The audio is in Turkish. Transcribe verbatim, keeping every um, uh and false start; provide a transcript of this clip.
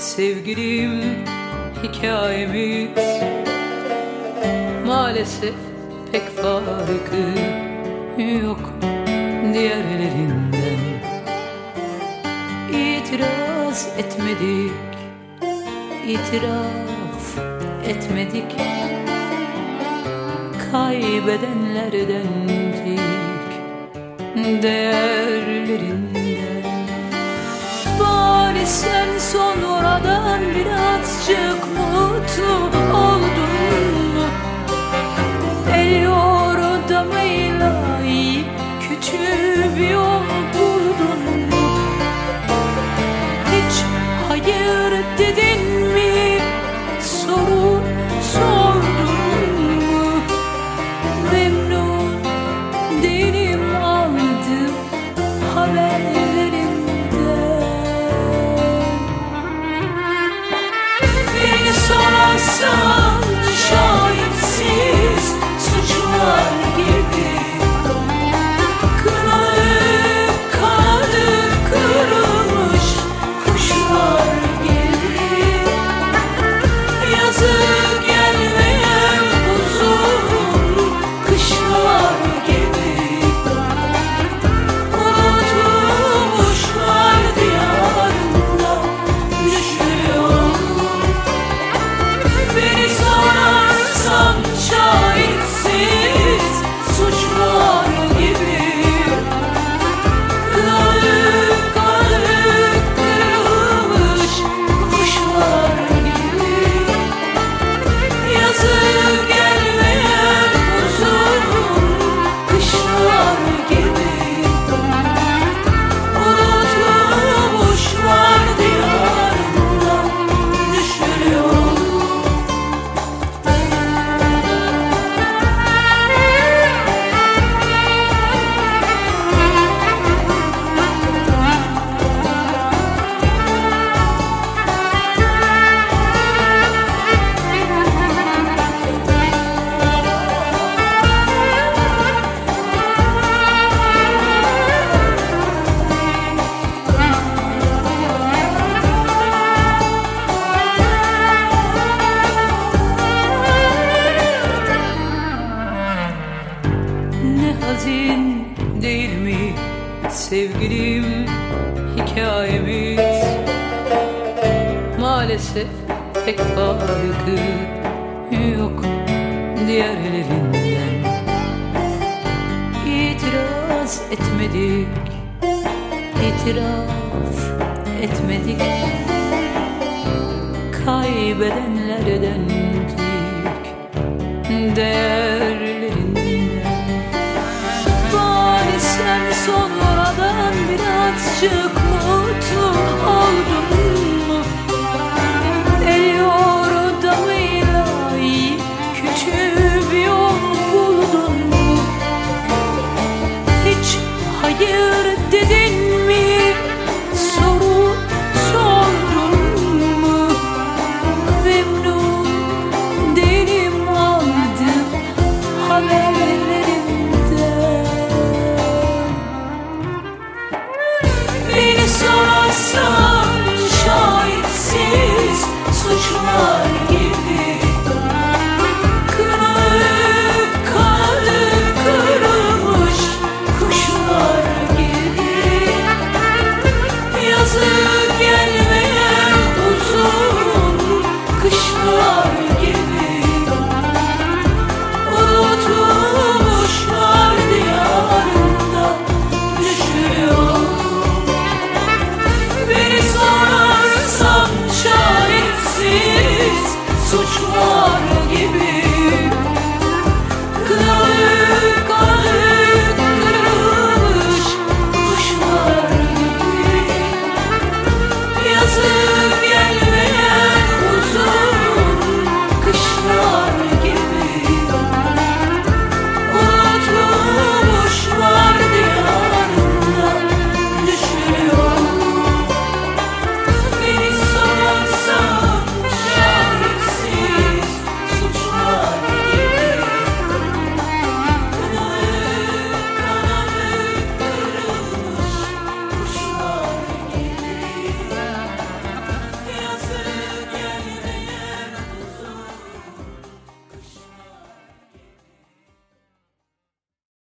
sevgilim, hikayemiz maalesef pek farkı yok diğerlerinden. İtiraz etmedik, itiraf etmedik, kaybedenlerdendik, değerlerinden. Bari sen sonradan birazcık mutlu oldun mu? El yordamıyla küçük bir yol buldun mu? Hiç hayır dedin mi? Soru sordun mu? Memnun değilim aldığım haberlerinden. Beni sorarsan şahitsiz suçlar gibi, kınalıp kalıp kırılmış kuşlar gibi, yazı gelmeyen uzun kışlar gibi, unutulmuşlar diyarında düşüyor. Beni sorarsan şahitsiz suçlar gibi, kınalıp kalıp kırılmış kuşlar gibi, yazı gelmeyen uzun kışlar gibi, unutulmuşlar diyarında düşüyor. Ne hazin değil mi sevgilim, hikayemiz maalesef pek farkı yok diğerlerinden. İtiraz etmedik, itiraf etmedik, kaybedenlerdendik, değerlerinden. Bari sen sonradan birazcık